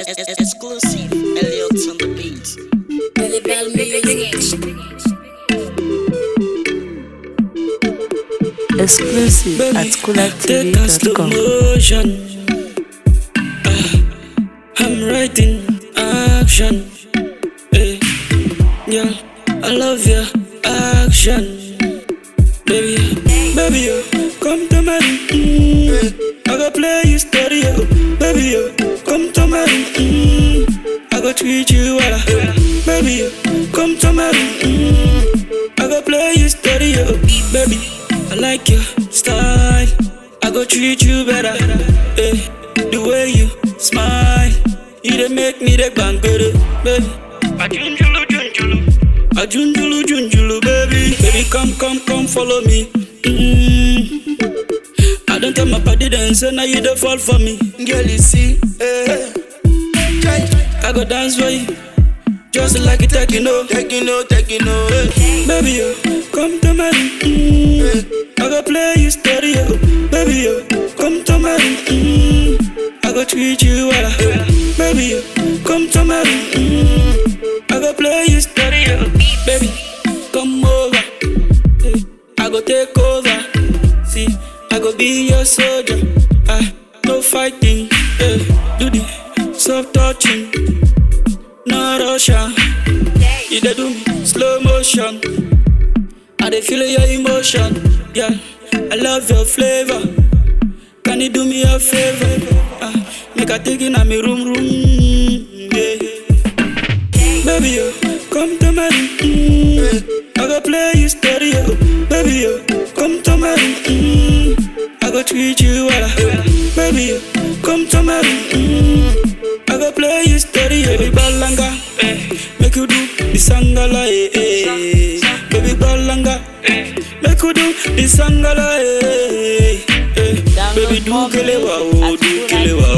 Exclusive, Elliot on the beat. Bell music. Exclusive at Take a slow coolertv.com. motion. I'm writing action. Hey, yeah, I love your action. Baby, you come to my room. I go play you stereo. Baby, you come to my room. I go treat you well. Baby, you come to my room. I go play you stereo. Baby, I like your style. I go treat you better. Hey, the way you smile, you dey make me the bangere, baby. Ajunjulu, baby. Baby, come, follow me. I don't tell my body dance, now you don't fall for me. Girl, you see, I go dance for you, just like it, techno. Baby, you come to my room. I go play you stereo. Baby, you come to my room. I go treat you well. Baby, you come to my room. I go play you stereo. Baby, come over. I go take over. See, I go be your soldier. No fighting. Do the soft touching. No Russian. You dey do me slow motion. I dey feel your emotion. Yeah, I love your flavor. Can you do me a favor? Make I take in a me room. Yeah. Baby, you come to my room. I go play you stereo. Baby, you come to my room. I go treat you well. Baby, you come to my room. I go play you stereo. Baby, balanga, make you do the sangala, Baby, balanga, make you do the sangala, Baby, do kelewa,